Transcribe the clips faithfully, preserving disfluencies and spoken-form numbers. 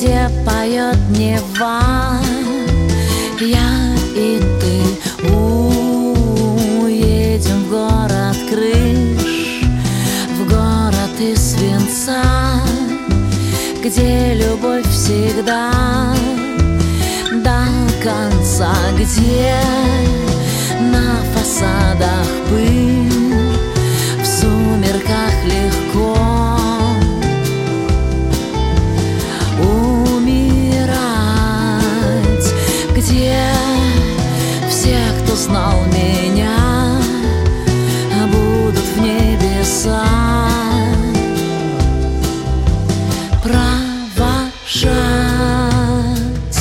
где поет Нева. Я и ты уедем в город крыш, в город из свинца, где любовь всегда до конца, где на фасадах пыль, в сумерках легко умирать, где все, кто знал меня, будут в небеса провожать.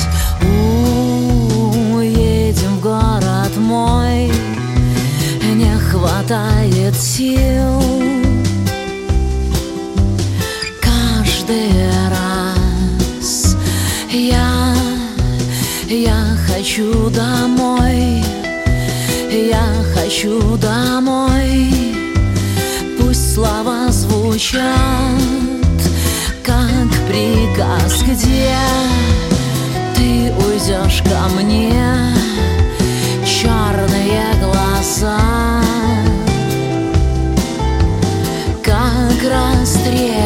Уедем в город мой, не хватает сил каждый раз. Я, я хочу домой, я хочу домой. Пусть слова звучат как приказ, где ты уйдешь ко мне, черные глаза, как расстрел.